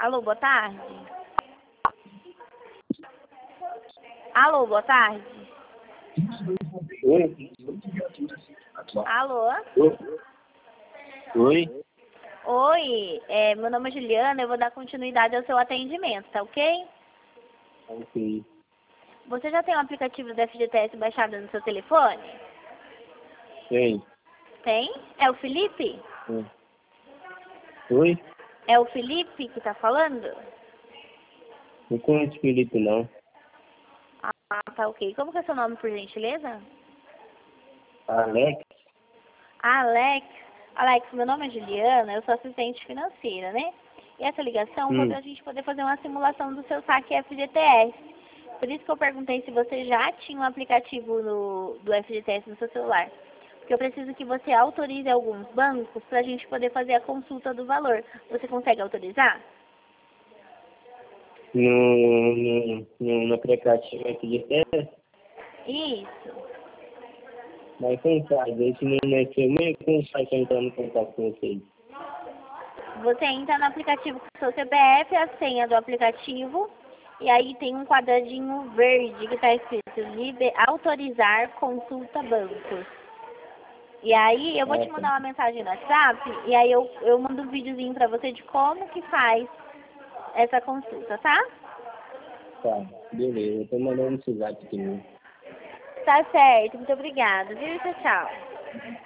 Alô, boa tarde. Alô, boa tarde. Oi? Alô? Oi? Oi, meu nome é Juliana, eu vou dar continuidade ao seu atendimento, tá ok? Ok. Você já tem o aplicativo do FGTS baixado no seu telefone? Tem. Tem? É o Felipe? Oi? É o Felipe que tá falando? Não conheço Felipe, não. Ah, tá ok. Como que é seu nome, por gentileza? Alex? Alex. Alex, meu nome é Juliana, eu sou assistente financeira, né? E essa ligação foi pra gente poder fazer uma simulação do seu saque FGTS. Por isso que eu perguntei se você já tinha um aplicativo do FGTS no seu celular. Porque eu preciso que você autorize alguns bancos pra gente poder fazer a consulta do valor. Você consegue autorizar? No aplicativo aqui de teste, Isso. mas como faz? Esse não é seu meio, como faz pra entrar no contato com vocês? Você entra no aplicativo com o seu CPF, a senha do aplicativo, e aí tem um quadradinho verde que está escrito autorizar consulta bancos. E aí eu vou te mandar uma mensagem no WhatsApp, e aí eu mando um videozinho pra você de como que faz essa consulta, tá? Tá, beleza. Eu tô mandando esse zap aqui mesmo. Tá certo, muito obrigada, viu? Tchau, tchau.